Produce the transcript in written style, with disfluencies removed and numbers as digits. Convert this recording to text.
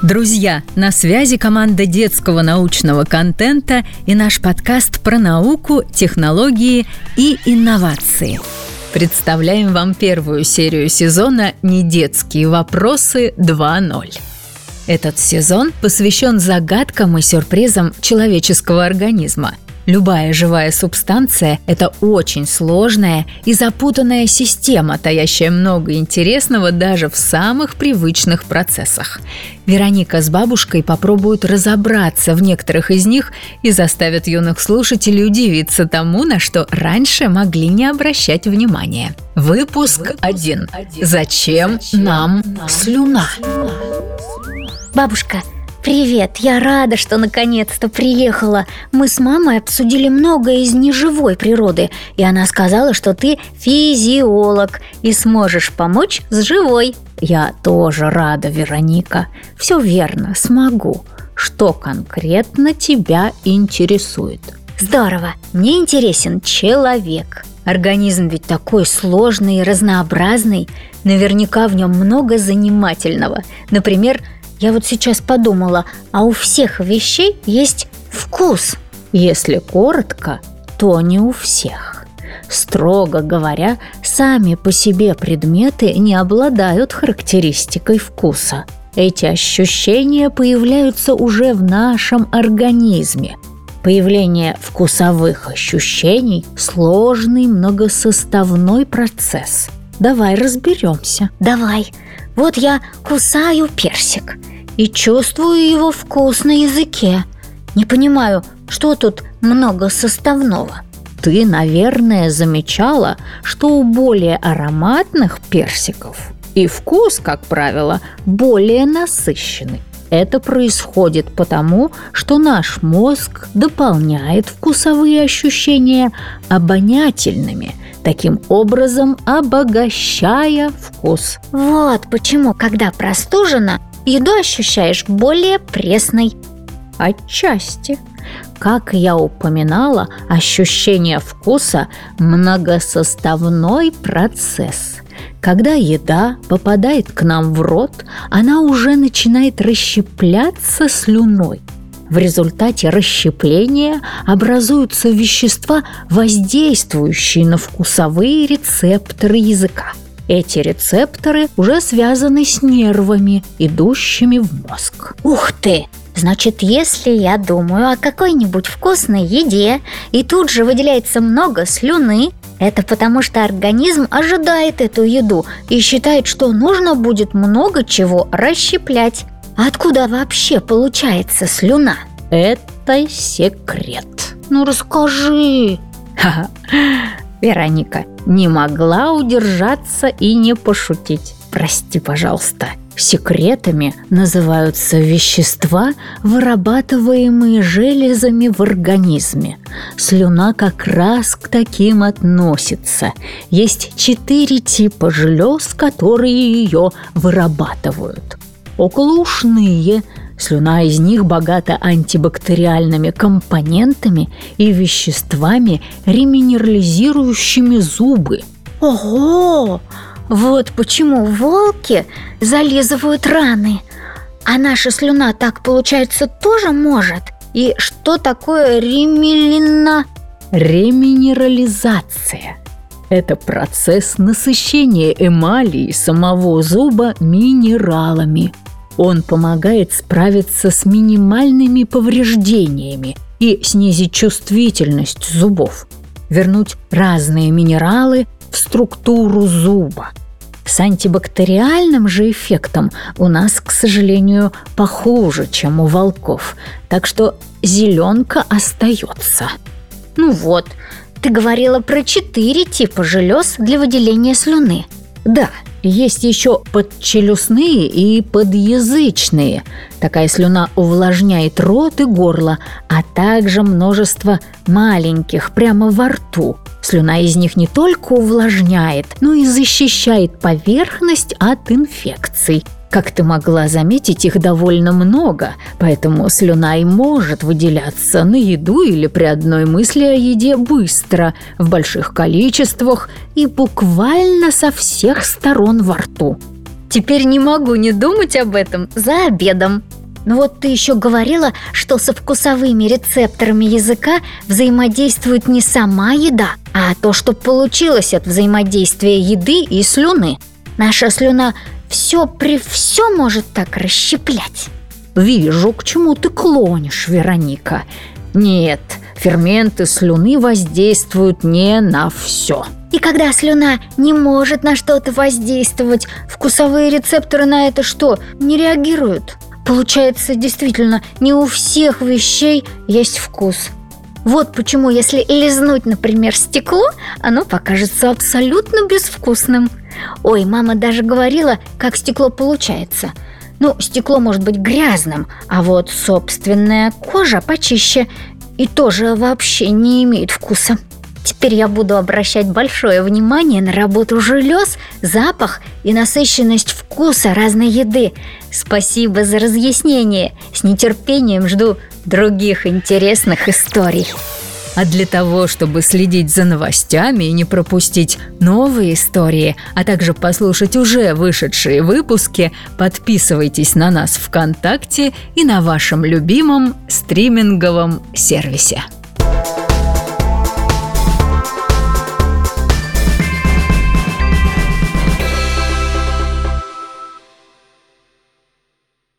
Друзья, на связи команда детского научного контента и наш подкаст про науку, технологии и инновации. Представляем вам первую серию сезона «Недетские вопросы 2.0». Этот сезон посвящен загадкам и сюрпризам человеческого организма. Любая живая субстанция – это очень сложная и запутанная система, таящая много интересного даже в самых привычных процессах. Вероника с бабушкой попробуют разобраться в некоторых из них и заставят юных слушателей удивиться тому, на что раньше могли не обращать внимания. Выпуск 1. Зачем нам слюна? Бабушка, привет! Я рада, что наконец-то приехала. Мы с мамой обсудили многое из неживой природы, и она сказала, что ты физиолог и сможешь помочь с живой. Я тоже рада, Вероника. Все верно, смогу. Что конкретно тебя интересует? Здорово! Мне интересен человек. Организм ведь такой сложный и разнообразный. Наверняка в нем много занимательного. Например, я вот сейчас подумала, а у всех вещей есть вкус. Если коротко, то не у всех. Строго говоря, сами по себе предметы не обладают характеристикой вкуса. Эти ощущения появляются уже в нашем организме. Появление вкусовых ощущений – сложный многосоставной процесс. Давай разберемся. Давай. Вот я кусаю персик и чувствую его вкус на языке. Не понимаю, что тут многосоставного. Ты, наверное, замечала, что у более ароматных персиков и вкус, как правило, более насыщенный. Это происходит потому, что наш мозг дополняет вкусовые ощущения обонятельными, таким образом обогащая вкус. Вот почему, когда простужена, еду ощущаешь более пресной. Отчасти. Как я упоминала, ощущение вкуса – многосоставной процесс. Когда еда попадает к нам в рот, она уже начинает расщепляться слюной. В результате расщепления образуются вещества, воздействующие на вкусовые рецепторы языка. Эти рецепторы уже связаны с нервами, идущими в мозг. Ух ты! Значит, если я думаю о какой-нибудь вкусной еде, и тут же выделяется много слюны, это потому что организм ожидает эту еду и считает, что нужно будет много чего расщеплять. А откуда вообще получается слюна? Это секрет. Ну расскажи. Вероника не могла удержаться и не пошутить. Прости, пожалуйста. Секретами называются вещества, вырабатываемые железами в организме. Слюна как раз к таким относится. Есть 4 типа желез, которые ее вырабатывают. Околоушные. Слюна из них богата антибактериальными компонентами и веществами, реминерализирующими зубы. Ого! Вот почему волки зализывают раны. А наша слюна так, получается, тоже может? И что такое реминерализация? Это процесс насыщения эмали самого зуба минералами. Он помогает справиться с минимальными повреждениями и снизить чувствительность зубов, вернуть разные минералы в структуру зуба. С антибактериальным же эффектом у нас, к сожалению, похуже, чем у волков, так что зеленка остается. Ну вот, ты говорила про 4 типа желез для выделения слюны. Да, есть еще подчелюстные и подъязычные. Такая слюна увлажняет рот и горло, а также множество маленьких прямо во рту. Слюна из них не только увлажняет, но и защищает поверхность от инфекций. Как ты могла заметить, их довольно много, поэтому слюна и может выделяться на еду или при одной мысли о еде быстро, в больших количествах и буквально со всех сторон во рту. Теперь не могу не думать об этом за обедом. Ну вот ты еще говорила, что со вкусовыми рецепторами языка взаимодействует не сама еда, а то, что получилось от взаимодействия еды и слюны. Наша слюна все при всем может так расщеплять. Вижу, к чему ты клонишь, Вероника. Нет, ферменты слюны воздействуют не на все. И когда слюна не может на что-то воздействовать, вкусовые рецепторы на это что, не реагируют? Получается, действительно, не у всех вещей есть вкус. Вот почему, если лизнуть, например, стекло, оно покажется абсолютно безвкусным. Ой, мама даже говорила, как стекло получается. Ну, стекло может быть грязным, а вот собственная кожа почище и тоже вообще не имеет вкуса. Теперь я буду обращать большое внимание на работу желез, запах и насыщенность вкуса разной еды. Спасибо за разъяснение. С нетерпением жду других интересных историй. А для того, чтобы следить за новостями и не пропустить новые истории, а также послушать уже вышедшие выпуски, подписывайтесь на нас ВКонтакте и на вашем любимом стриминговом сервисе.